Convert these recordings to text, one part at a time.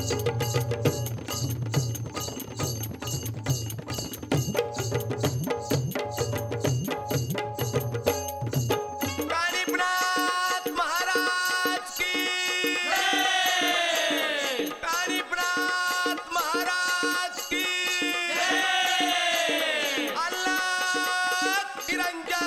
कानिपनाथ महाराज की जय। कानिपनाथ महाराज की जय। अल्लाह निरंजन।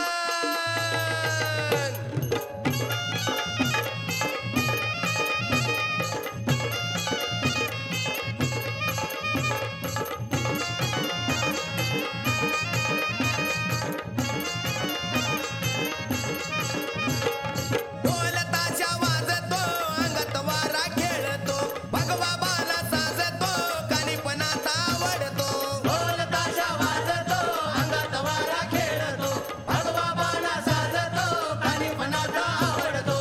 ढोल ताशा वाजतो अंगात वारा खेळतो भगवा बाला साजतो कानिपनाथ आवडतो ढोल ताशा वाजतो अंगात वारा खेळतो भगवा बाला साजतो कानिपनाथ आवडतो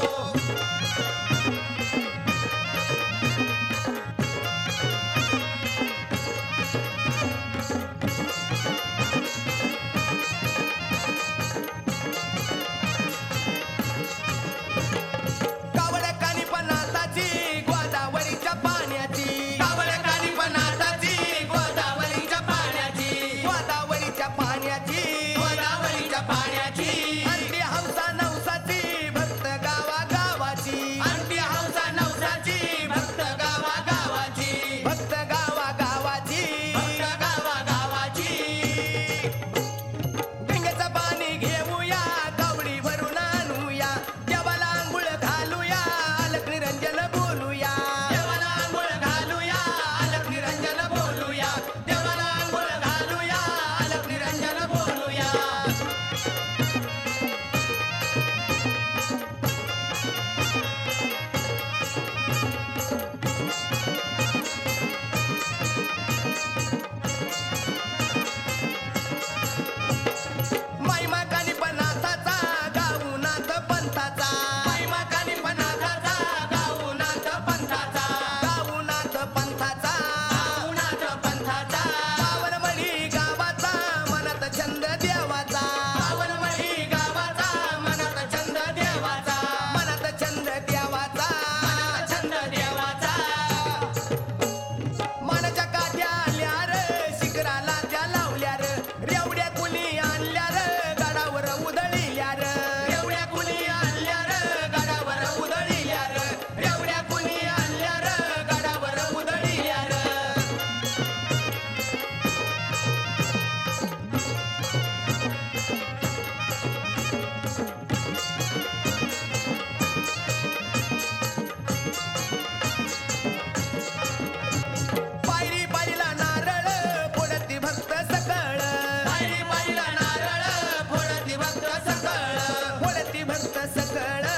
कावड कानिपनाथाची गोदावरीच्या पाण्याची कावड कानिपनाथाची गोदावरीच्या पाण्याची गोदावरीच्या पाण्याची गोदावरीच्या पाण्याची अंती हंसा नवसाची भक्त गावा गावाची अंती हंसा नवसाची भक्त गावा गावाची भक्त गावा गावाची भक्त गावा गावाची भिंगचं पाणी घेऊया कावडी भरून आणूया देवाला आंघोळ घालूया अलख निरंजन बोलूया देवाला आंघोळ घालूया अलख निरंजन बोलूया देवाला आंघोळ घालूया अलख निरंजन बोलूया महिमा कानिपनाथाचा गाऊनाथ पंथाचा महिमा कानिपनाथाचा गाऊनाथ पंथाचा गाऊनाथ पंथाचा गाऊनाथ पंथाचा पावनमळी गावाचा मनात छंद देवाचा पावनमळी गावाचा मनात छंद देवाचा मनात छंद देवाचा मनात छंद देवाचा मानाच्या काठ्या आल्या रे शिखराला त्या लावल्या रे रेवड्या कुणी आणल्या रे गडावर उधळल्या रे रेवड्या कुणी आणल्या रे गडावर उधळल्या रे रेवड्या कुणी आणल्या रे गडावर उधळल्या रे पायरी पायरीला नारळ फोडती भक्त सकळ पायरी पायरीला नारळ फोडती भक्त सकळ फोडती भक्त सकळ